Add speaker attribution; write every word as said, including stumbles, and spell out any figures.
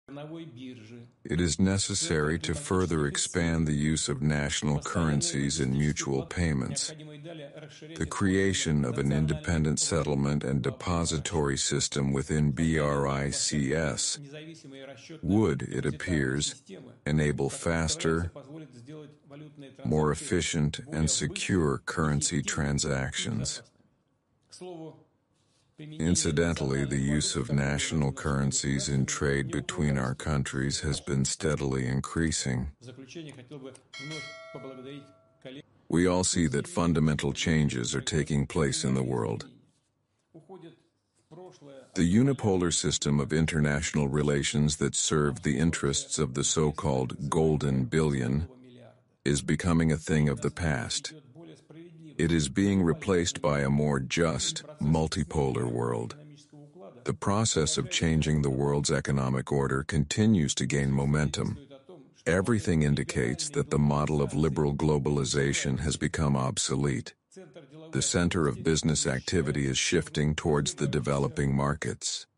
Speaker 1: It is necessary to further expand the use of national currencies in mutual payments. The creation of an independent settlement and depository system within BRICS would, it appears, enable faster, more efficient, and secure currency transactions. Incidentally, the use of national currencies in trade between our countries has been steadily increasing. We all see that fundamental changes are taking place in the world. The unipolar system of international relations that served the interests of the so-called golden billion is becoming a thing of the past. It is being replaced by a more just, multipolar world. The process of changing the world's economic order continues to gain momentum. Everything indicates that the model of liberal globalization has become obsolete. The center of business activity is shifting towards the developing markets.